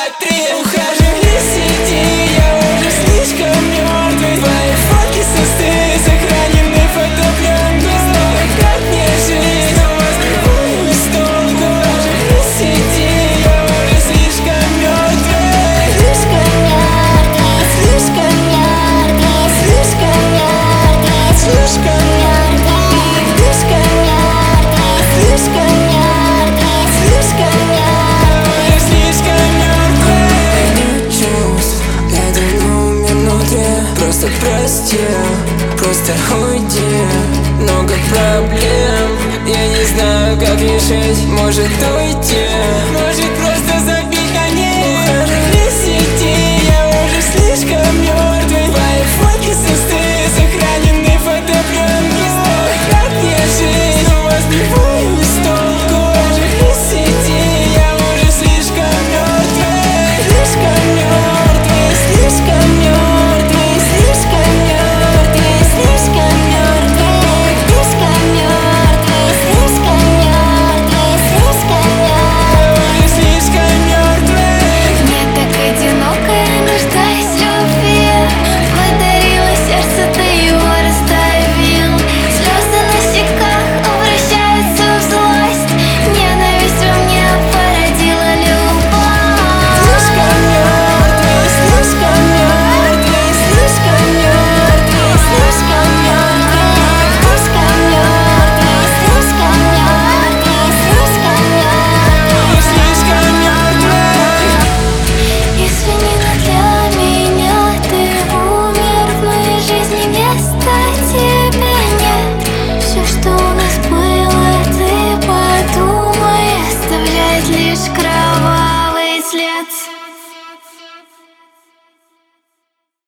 смотри, ухожу, не сиди, я уже слишком мертвый. Твои фотки со стыд сохранены фотопленкой. Снова как мне жить, снова сбиваю с толку. Уже не сиди, я уже слишком мертвый. Слишком мертвый, слишком мертвый, слишком мертвый, слишком мертвый, слишком мертвый, слишком мертвый, слишком мертвый, Слишком мертвый. Нет чувств, я давно у меня внутри. Просто прости, просто уйди. Много проблем, я не знаю, как решить. Может уйти, Может просто забить на них. Ухожу, не сиди, я уже слишком мертвый. Твои фотки со стыд сохранены фотопленкой. Снова как мне жить, снова сбиваю с толку. Уже не сиди, я уже слишком мертвый. слишком мертвый, слишком мертвый, слишком мертвый, слишком мертвый, слишком мертвый, слишком мертвый, слишком мертвый. Слишком мертвый. Мне так одиноко, я нуждаюсь в любви. Подарила сердце, ты его раздавил. Слезы на щеках обращаются в злость. Ненависть во мне породила любовь. Слишком мертвый, слишком мертвый, слишком мертвый, слишком мертвый, слишком мертвый, слишком мертвый, слишком мертвый. Слишком мертвый. Извини, но для меня ты умер. В моей жизни места тебе нет. Все, что у нас было, ты подумай, оставляет лишь кровавый след.